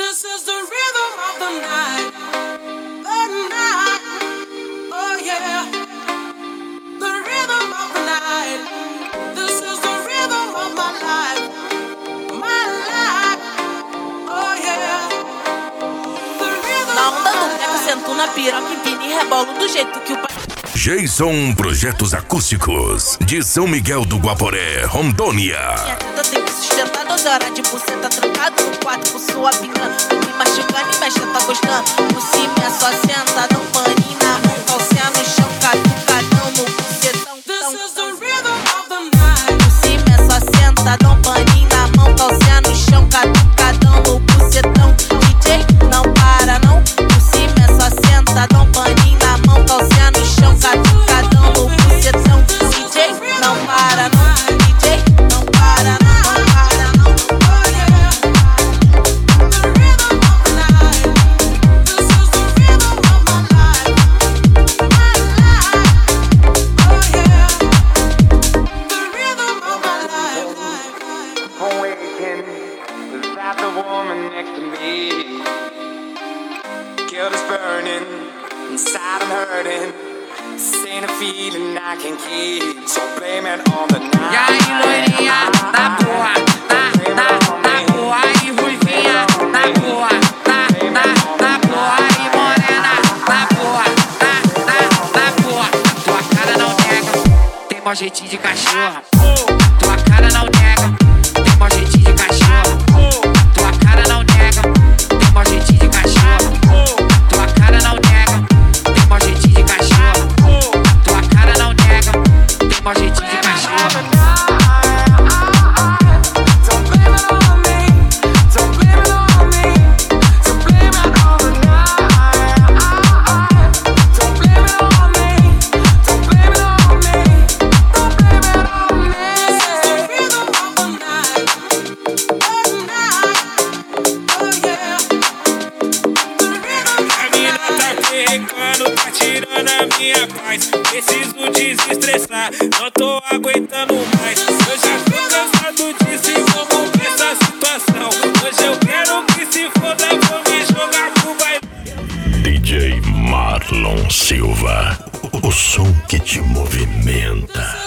This is the rhythm of the night. The night. Oh yeah. The rhythm of the night. This is the rhythm of my life. My life. Oh yeah. The rhythm. Na onda do boneco, sento na piroca, empino e rebolo do jeito que o pai. Jason Projetos Acústicos, de São Miguel do Guaporé, Rondônia. Minha teta tem que sustentar 12 horas de buceta trancado no quarto com sua pingando. Me machucando e mexe, tá gostando. Por cima é só senta, dá um paninho na mão, calcinha no chão, catucadão no bucetão. This is the rhythm of the night. Por cima é só senta, dá um paninho na mão, calcinha no chão, catucadão no bucetão. DJ, não para não. Por cima é só senta, dá um paninho na mão, calcinha no chão, catucadão no bucetão. DJ, não para não. DJ, não para não. Não para não. Oh yeah. The rhythm of the night. This is the rhythm of my life. My life. Oh yeah. The rhythm of my life. Awaken without the woman next to me. Guilt is burning, inside I'm hurting. This ain't a feeling I can keep, so blame it on the night. E aí, loirinha, na porra, na porra, e ruivinha, na porra, na porra, e morena, na porra, na porra. Tua cara não nega, tem mó jeitinho de cachorra. Tua cara não nega, tem mó jeitinho de cachorra. Tua cara não nega, tem mó jeitinho de cachorra. Tua cara não nega, tem mó jeitinho de cachorra. Tua cara não nega, tem mó jeitinho de cachorra. Don't blame it on me, don't blame it on me, don't blame it on the night. Don't blame it on me, don't blame it on me, don't blame it on me. This is the rhythm of the night. The night. Oh yeah. The rhythm A of the mina tá night. perrecando, tá tirando a minha paz. Preciso desestressar, não tô aguentando mais. Eu já tô cansado de se envolver nessa situação. Hoje eu quero que se foda, vou me jogar pro baile. DJ Marlon Silva, o som que te movimenta.